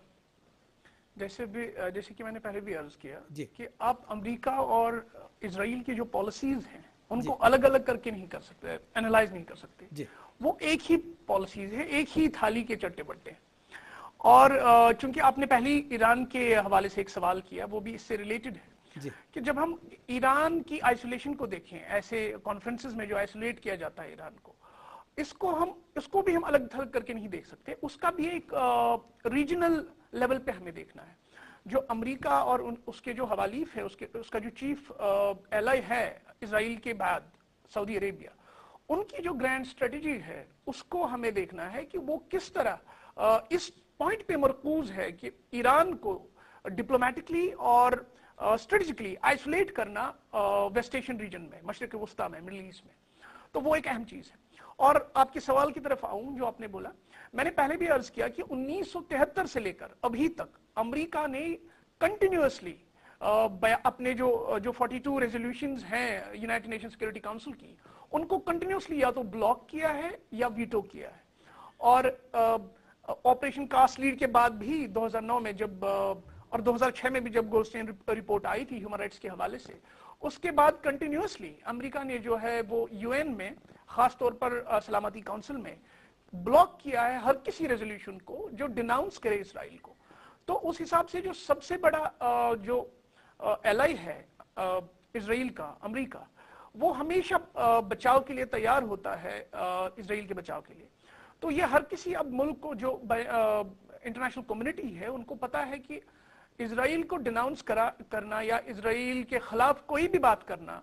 जैसे कि मैंने पहले भी अर्ज किया कि आप अमेरिका और इजराइल की जो पॉलिसीज हैं उनको अलग अलग करके नहीं कर सकते, एनालाइज नहीं कर सकते। वो एक ही पॉलिसीज है, एक ही थाली के चट्टे बट्टे। और चूंकि आपने पहले ईरान के हवाले से एक सवाल किया, वो भी इससे रिलेटेड है कि जब हम ईरान की आइसोलेशन को देखें, ऐसे कॉन्फ्रेंसेस में जो आइसोलेट किया जाता है ईरान को, इसको भी हम अलग थलग करके नहीं देख सकते। उसका भी एक रीजनल लेवल पे हमें देखना है। जो अमेरिका और उसके जो हवालीफ है, उसका जो चीफ एलाई है इजराइल के बाद सऊदी अरेबिया, उनकी जो ग्रैंड स्ट्रेटेजी है उसको हमें देखना है कि वो किस तरह इस पॉइंट पे मरकूज है कि ईरान को डिप्लोमेटिकली और स्ट्रेटेजिकली आइसोलेट करना वेस्ट एशियन रीजन में, मशरिक वस्ता में, मिडिल ईस्ट में। तो वो एक अहम चीज है। और आपके सवाल की तरफ आऊं जो आपने बोला, मैंने पहले भी अर्ज किया कि 1973 से लेकर अभी तक अमेरिका ने कंटिन्यूअसली अपने जो 42 रेजोल्यूशंस हैं यूनाइटेड नेशन सिक्योरिटी काउंसिल की, उनको कंटिन्यूअसली या तो ब्लॉक किया है या वीटो किया है। और ऑपरेशन कास्ट लीड के बाद भी 2009 में जब और 2006 में भी जब गोल्डस्टीन रिपोर्ट आई थी ह्यूमन राइट्स के हवाले से, उसके बाद कंटिन्यूअसली अमेरिका ने जो है वो यूएन में, खास तौर पर सलामती काउंसिल में ब्लॉक किया है हर किसी रेजोल्यूशन को जो डिनाउंस करे इसराइल को। तो उस हिसाब से जो सबसे बड़ा जो एलाई है इसराइल का, अमेरिका, वो हमेशा बचाव के लिए तैयार होता है इसराइल के बचाव के लिए। तो ये हर किसी अब मुल्क को, जो इंटरनेशनल कम्युनिटी है, उनको पता है कि इसराइल को डिनाउंस करना या इसराइल के खिलाफ कोई भी बात करना,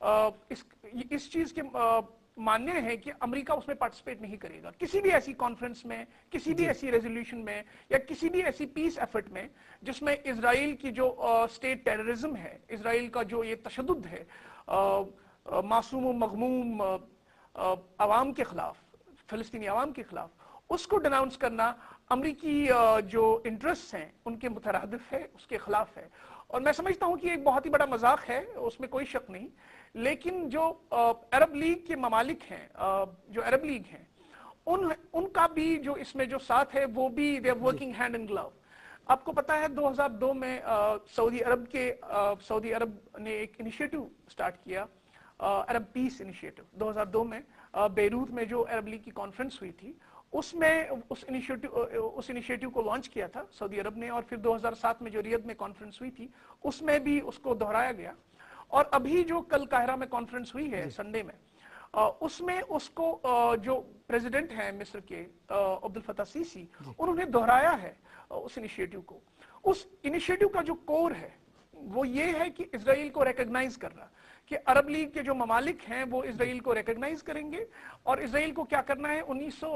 इस चीज के मान्य है कि अमेरिका उसमें पार्टिसिपेट नहीं करेगा। किसी भी ऐसी कॉन्फ्रेंस में, किसी भी ऐसी रेजोल्यूशन में या किसी भी ऐसी पीस एफर्ट में जिसमें इसराइल की जो स्टेट टेररिज्म है, इसराइल का जो ये तशद्दुद है, معصوم و مغموم عوام کے خلاف، فلسطینی عوام کے خلاف، اس کو ڈناؤنس کرنا امریکی جو انٹرسٹ ہیں ان کے مترادف ہے، اس کے خلاف ہے. اور میں سمجھتا ہوں کہ ایک بہت ہی بڑا مذاق ہے، اس میں کوئی شک نہیں. لیکن جو عرب لیگ کے ممالک ہیں، جو عرب لیگ ہیں، ان کا بھی جو اس میں جو ساتھ ہے وہ بھی they are working hand in glove. آپ کو پتا ہے 2002 میں سعودی عرب نے ایک انیشیٹو سٹارٹ کیا، عرب پیس انیشیٹو. 2002 میں بیروت میں جو عرب لیگ کی کانفرنس ہوئی تھی، اس میں اس انیشیٹو کو لانچ کیا تھا سعودی عرب نے. اور پھر 2007 میں جو ریاض میں کانفرنس ہوئی تھی اس میں بھی اس کو دہرایا گیا. اور ابھی جو کل قاہرہ میں کانفرنس ہوئی ہے سنڈے میں، اس میں اس کو جو پریزیڈنٹ ہیں مصر کے عبد الفتاح سیسی، انہوں نے دہرایا ہے اس انیشیٹو کو. اس انیشیٹو کا جو کور ہے وہ یہ ہے کہ اسرائیل کو ریکگنائز کرنا، کہ عرب لیگ کے جو ممالک ہیں وہ اسرائیل کو ریکگنائز کریں گے، اور اسرائیل کو کیا کرنا ہے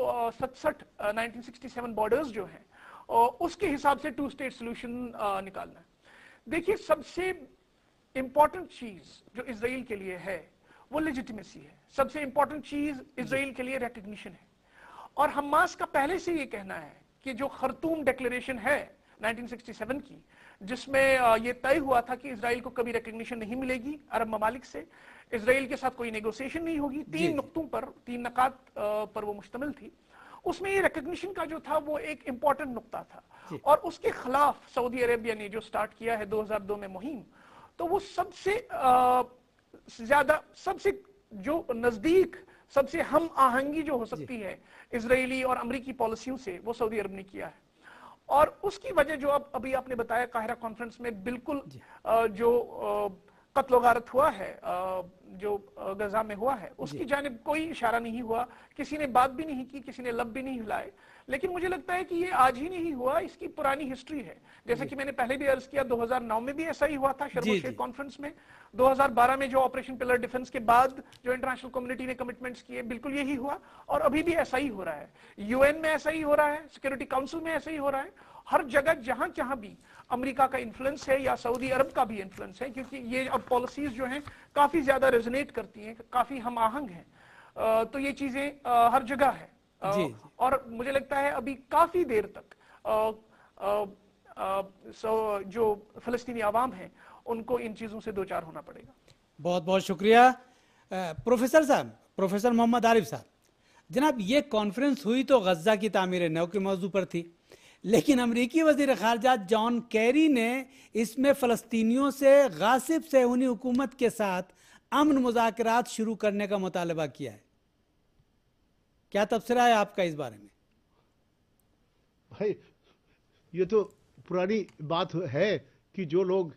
1967 بارڈرز جو ہیں اس کے حساب سے 2 اسٹیٹ سولوشن نکالنا ہے. دیکھیے سب سے امپورٹنٹ چیز جو اسرائیل کے لیے ہے وہ لیجیٹیمیسی ہے. سب سے امپورٹنٹ چیز اسرائیل کے لیے ریکگنیشن ہے. اور حماس کا پہلے سے یہ کہنا ہے کہ جو خرطوم ڈیکلیریشن ہے 1967 کی، جس میں یہ طے ہوا تھا کہ اسرائیل کو کبھی ریکگنیشن نہیں ملے گی عرب ممالک سے، اسرائیل کے ساتھ کوئی نیگوسیشن نہیں ہوگی، 3 نقطوں پر، 3 نکات پر وہ مشتمل تھی. اس میں یہ ریکگنیشن کا جو تھا وہ ایک امپورٹنٹ نقطہ تھا. اور اس کے خلاف سعودی عربیہ نے جو سٹارٹ کیا ہے 2002 میں مہم، تو وہ سب سے زیادہ، سب سے جو نزدیک، سب سے ہم آہنگی جو ہو سکتی ہے اسرائیلی اور امریکی پالیسیوں سے، وہ سعودی عرب نے کیا ہے. اور اس کی وجہ جو ابھی آپ نے بتایا قاہرہ کانفرنس میں بالکل جو قتل و غارت ہوا ہے، جو غزہ میں ہوا ہے، اس کی جانب کوئی اشارہ نہیں ہوا، کسی نے بات بھی نہیں کی، کسی نے لب بھی نہیں ہلائے. لیکن مجھے لگتا ہے کہ یہ آج ہی نہیں ہوا، اس کی پرانی ہسٹری ہے. جیسا کہ میں نے پہلے بھی عرض کیا 2009 میں بھی ایسا ہی ہوا تھا شرم الشیخ کانفرنس میں. 2012 میں جو آپریشن پلر ڈیفنس کے بعد جو انٹرنیشنل کمیونٹی نے کمٹمنٹس کیے، بالکل یہی ہوا. اور ابھی بھی ایسا ہی ہو رہا ہے، UN میں ایسا ہی ہو رہا ہے، سیکورٹی کاؤنسل میں ایسا ہی ہو رہا ہے. ہر جگہ جہاں بھی امریکہ کا انفلوئنس ہے یا سعودی عرب کا بھی انفلوئنس ہے، کیونکہ یہ اب پالیسیز جو ہیں کافی زیادہ ریزونیٹ کرتی ہیں، کافی ہم آہنگ ہیں، تو یہ چیزیں ہر جگہ ہے. اور مجھے لگتا ہے ابھی کافی دیر تک جو فلسطینی عوام ہیں ان کو ان چیزوں سے دوچار ہونا پڑے گا. بہت بہت شکریہ پروفیسر صاحب، پروفیسر محمد عارف صاحب. جناب یہ کانفرنس ہوئی تو غزہ کی تعمیر نو کے موضوع پر تھی، لیکن امریکی وزیر خارجہ جان کیری نے اس میں فلسطینیوں سے غاصب صہیونی حکومت کے ساتھ امن مذاکرات شروع کرنے کا مطالبہ کیا ہے. کیا تبصرہ ہے آپ کا اس بارے میں؟ بھائی یہ تو پرانی بات ہے کہ جو لوگ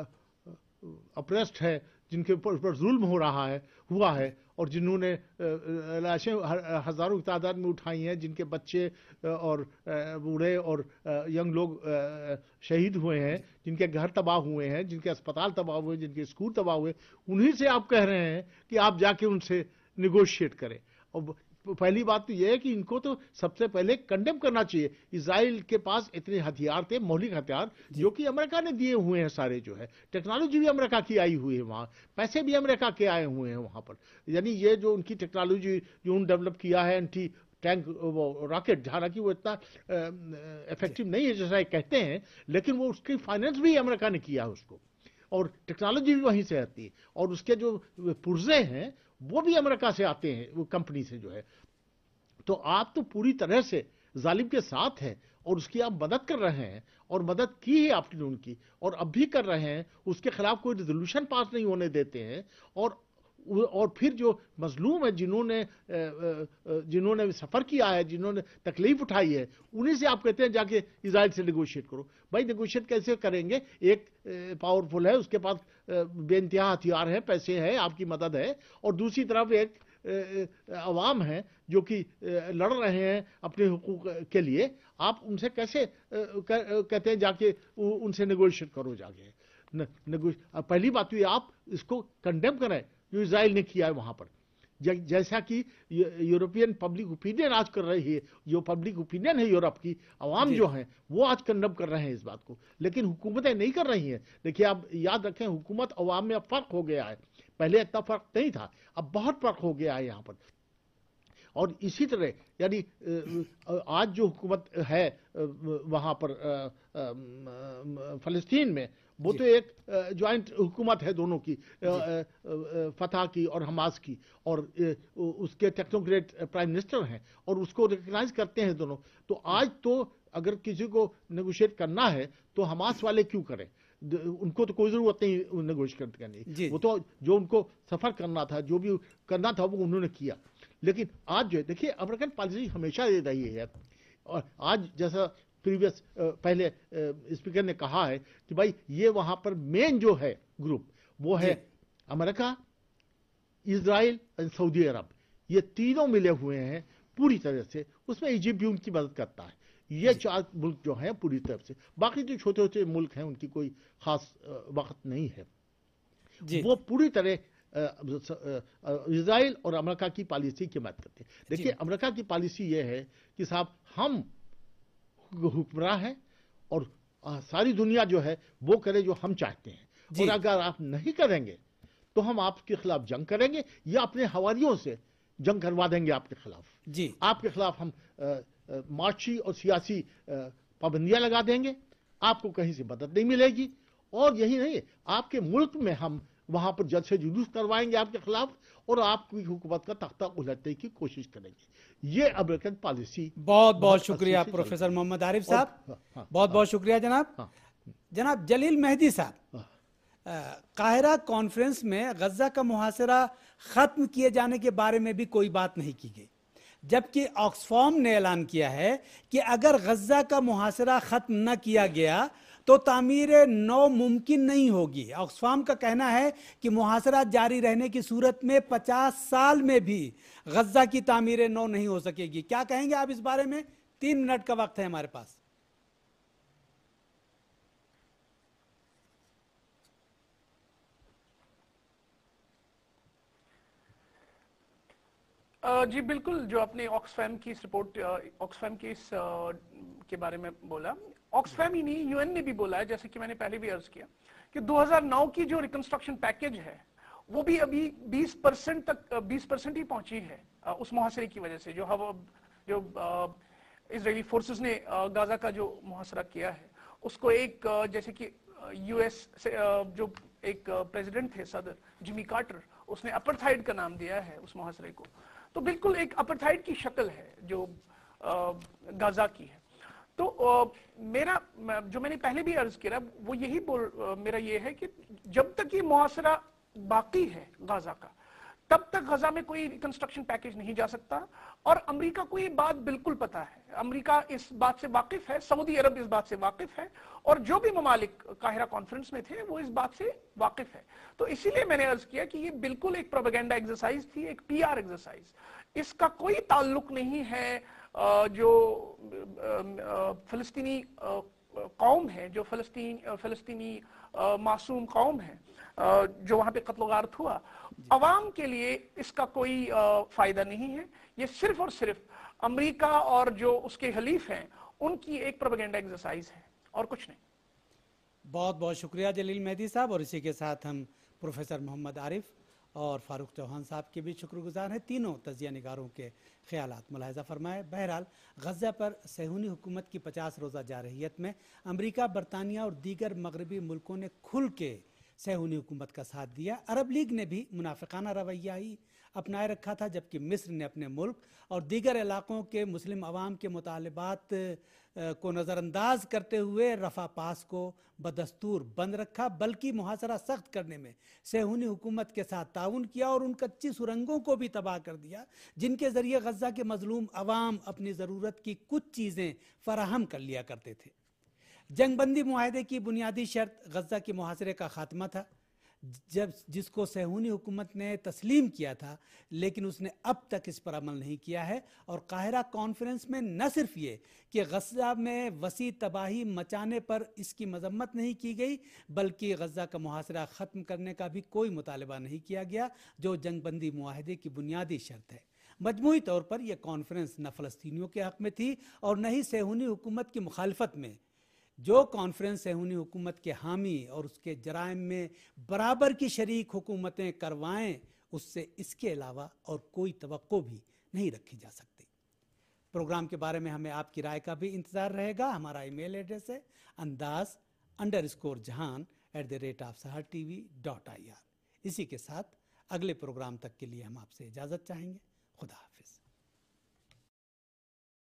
اپریسٹ ہے، جن کے اوپر ظلم ہوا ہے اور جنہوں نے لاشیں ہزاروں کی تعداد میں اٹھائی ہیں، جن کے بچے اور بوڑھے اور ینگ لوگ شہید ہوئے ہیں، جن کے گھر تباہ ہوئے ہیں، جن کے اسپتال تباہ ہوئے، جن کے اسکول تباہ ہوئے، انہی سے آپ کہہ رہے ہیں کہ آپ جا کے ان سے نیگوشیٹ کریں. اور پہلی بات تو یہ ہے کہ ان کو تو سب سے پہلے کنڈیم کرنا چاہیے. اسرائیل کے پاس اتنے ہتھیار تھے، مہلک ہتھیار، جو کہ امریکہ نے دیے ہوئے ہیں سارے، جو ہے ٹیکنالوجی بھی امریکہ کی آئی ہوئی ہے، وہاں پیسے بھی امریکہ کے آئے ہوئے ہیں وہاں پر. یعنی یہ جو ان کی ٹیکنالوجی جو ان ڈیولپ کیا ہے، اینٹی ٹینک وہ راکٹ، حالانکہ وہ اتنا افیکٹو نہیں ہے جیسا کہتے ہیں، لیکن وہ اس کی فائننس بھی امریکہ نے کیا ہے اس کو، اور ٹیکنالوجی بھی وہیں سے آتی ہے. اور اس کے جو پرزے ہیں وہ بھی امریکہ سے آتے ہیں، وہ کمپنی سے جو ہے. تو آپ تو پوری طرح سے ظالم کے ساتھ ہیں اور اس کی آپ مدد کر رہے ہیں، اور مدد کی ہے آپ نے ان کی، اور اب بھی کر رہے ہیں. اس کے خلاف کوئی ریزولوشن پاس نہیں ہونے دیتے ہیں. اور پھر جو مظلوم ہیں، جنہوں نے سفر کیا ہے، جنہوں نے تکلیف اٹھائی ہے، انہیں سے آپ کہتے ہیں جا کے اسرائیل سے نیگوشیٹ کرو. بھائی نیگوشیٹ کیسے کریں گے؟ ایک پاورفل ہے، اس کے پاس بے انتہا ہتھیار ہیں، پیسے ہیں، آپ کی مدد ہے، اور دوسری طرف ایک عوام ہیں جو کہ لڑ رہے ہیں اپنے حقوق کے لیے. آپ ان سے کیسے کہتے ہیں جا کے ان سے نیگوشیٹ کرو جا کے؟ پہلی بات تو یہ آپ اس کو کنڈیم کریں جو اسرائیل نے کیا ہے وہاں پر، جیسا کہ یورپین پبلک اوپینین آج کر رہی ہے. جو پبلک اوپینین ہے یورپ کی عوام جو ہیں وہ آج کنڈم کر رہے ہیں اس بات کو، لیکن حکومتیں نہیں کر رہی ہیں. دیکھیے آپ یاد رکھیں، حکومت عوام میں اب فرق ہو گیا ہے. پہلے اتنا فرق نہیں تھا، اب بہت فرق ہو گیا ہے یہاں پر. اور اسی طرح یعنی آج جو حکومت ہے وہاں پر فلسطین میں، وہ تو ایک جوائنٹ حکومت ہے دونوں کی، فتح کی اور حماس کی، اور اس کے ٹیکنوکریٹ پرائم منسٹر ہیں اور اس کو ریکگنائز کرتے ہیں دونوں. تو آج تو اگر کسی کو نیگوشیٹ کرنا ہے تو حماس والے کیوں کریں؟ ان کو تو کوئی ضرورت نہیں نیگوشیٹ کرنے کی. وہ تو جو ان کو سفر کرنا تھا، جو بھی کرنا تھا وہ انہوں نے کیا. لیکن آج جو ہے دیکھیے امریکن پالیسی ہمیشہ یہ رہی ہے، اور آج جیسا پریویس پہلے اسپیکر نے کہا ہے کہ بھائی یہ وہاں پر مین جو ہے گروپ وہ ہے امریکہ، اسرائیل اور سعودی عرب. یہ تینوں ملے ہوئے ہیں پوری طرح سے. اس میں ایجپٹ بھی ان کی مدد کرتا ہے. یہ چار ملک جو ہیں پوری طرف سے، باقی جو چھوٹے چھوٹے ملک ہیں ان کی کوئی خاص وقت نہیں ہے. وہ پوری طرح اسرائیل اور امریکہ کی پالیسی کی مدد کرتے ہیں. دیکھیے امریکہ کی پالیسی یہ ہے کہ صاحب ہم حکمراں ہیں اور ساری دنیا جو ہے وہ کرے جو ہم چاہتے ہیں، اور اگر آپ نہیں کریں گے تو ہم آپ کے خلاف جنگ کریں گے یا اپنے حواریوں سے جنگ کروا دیں گے آپ کے خلاف. آپ کے خلاف ہم معاشی اور سیاسی پابندیاں لگا دیں گے، آپ کو کہیں سے مدد نہیں ملے گی. اور یہی نہیں، آپ کے ملک میں ہم وہاں پر جلسے جلوس کروائیں گے آپ کے خلاف، اور آپ کی حکومت کا تختہ الٹنے کی کوشش کریں گے. یہ امریکن پالیسی. بہت بہت شکریہ پروفیسر محمد عارف صاحب، بہت بہت شکریہ جناب. جناب جلیل مہدی صاحب، قاہرہ کانفرنس میں غزہ کا محاصرہ ختم کیے جانے کے بارے میں بھی کوئی بات نہیں کی گئی، جبکہ آکسفام نے اعلان کیا ہے کہ اگر غزہ کا محاصرہ ختم نہ کیا گیا تو تعمیر نو ممکن نہیں ہوگی. آکسفام کا کہنا ہے کہ محاصرہ جاری رہنے کی صورت میں 50 سال میں بھی غزہ کی تعمیر نو نہیں ہو سکے گی. کیا کہیں گے آپ اس بارے میں؟ 3 منٹ کا وقت ہے ہمارے پاس. جی بالکل، جو آپ نے آکسفیم کی اس رپورٹ، آکسفیم کی اس کے بارے میں بولا، آکسفیم ہی نہیں یو این نے بھی بولا ہے، جیسے کہ میں نے پہلے بھی عرض کیا کہ 2009 کی جو ریکنسٹرکشن پیکج ہے وہ بھی ابھی 20% تک 20% ہی پہنچی ہے اس محاصرے کی وجہ سے. جو اسرائیلی فورسز نے غزہ کا جو محاصرہ کیا ہے اس کو ایک جیسے کہ یو ایس سے جو ایک پریزیڈنٹ تھے صدر جمی کارٹر، اس نے اپرتھائیڈ کا نام دیا ہے اس محاصرے کو. تو بالکل ایک اپرتھائیڈ کی شکل ہے جو غزہ کی ہے. تو میرا جو میں نے پہلے بھی عرض کیا وہ یہی میرا یہ ہے کہ جب تک یہ محاصرہ باقی ہے غزہ کا، تب تک غزہ میں کوئی ریکنسٹرکشن پیکج نہیں جا سکتا. اور امریکہ کو یہ بات بالکل پتا ہے، امریکہ اس بات سے واقف ہے، سعودی عرب اس بات سے واقف ہے، اور جو بھی ممالک قاہرہ کانفرنس میں تھے وہ اس بات سے واقف ہے. تو اسی لیے میں نے عرض کیا کہ یہ بالکل ایک پروپیگنڈا ایکسرسائز تھی، ایک پی آر ایکسرسائز. اس کا کوئی تعلق نہیں ہے جو فلسطینی قوم ہے، جو فلسطینی معصوم قوم ہے جو وہاں پہ قتل و غارت ہوا، عوام کے لیے اس کا کوئی فائدہ نہیں ہے. یہ صرف اور صرف امریکہ اور جو اس کے حلیف ہیں ان کی ایک پروپیگنڈا ایکسرسائز ہے اور کچھ نہیں. بہت بہت شکریہ جلیل مہدی صاحب، اور اسی کے ساتھ ہم پروفیسر محمد عارف اور فاروق چوہان صاحب کے بھی شکر گزار ہیں. تینوں تجزیہ نگاروں کے خیالات ملاحظہ فرمائے. بہرحال غزہ پر صہیونی حکومت کی 50 روزہ جارحیت میں امریکہ، برطانیہ اور دیگر مغربی ملکوں نے کھل کے صہیونی حکومت کا ساتھ دیا. عرب لیگ نے بھی منافقانہ رویہ ہی اپنائے رکھا تھا، جبکہ مصر نے اپنے ملک اور دیگر علاقوں کے مسلم عوام کے مطالبات کو نظر انداز کرتے ہوئے رفح پاس کو بدستور بند رکھا، بلکہ محاصرہ سخت کرنے میں صہیونی حکومت کے ساتھ تعاون کیا اور ان کچی سرنگوں کو بھی تباہ کر دیا جن کے ذریعے غزہ کے مظلوم عوام اپنی ضرورت کی کچھ چیزیں فراہم کر لیا کرتے تھے. جنگ بندی معاہدے کی بنیادی شرط غزہ کے محاصرے کا خاتمہ تھا، جس کو صہیونی حکومت نے تسلیم کیا تھا، لیکن اس نے اب تک اس پر عمل نہیں کیا ہے. اور قاہرہ کانفرنس میں نہ صرف یہ کہ غزہ میں وسیع تباہی مچانے پر اس کی مذمت نہیں کی گئی، بلکہ غزہ کا محاصرہ ختم کرنے کا بھی کوئی مطالبہ نہیں کیا گیا جو جنگ بندی معاہدے کی بنیادی شرط ہے. مجموعی طور پر یہ کانفرنس نہ فلسطینیوں کے حق میں تھی اور نہ ہی صہیونی حکومت کی مخالفت میں. جو کانفرنس صہیونی حکومت کے حامی اور اس کے جرائم میں برابر کی شریک حکومتیں کروائیں، اس سے اس کے علاوہ اور کوئی توقع بھی نہیں رکھی جا سکتی۔ پروگرام کے بارے میں ہمیں آپ کی رائے کا بھی انتظار رہے گا۔ ہمارا ای میل ایڈریس ہے andaz_jahan@sahartv.ir۔ اسی کے ساتھ اگلے پروگرام تک کے لیے ہم آپ سے اجازت چاہیں گے۔ خدا حافظ۔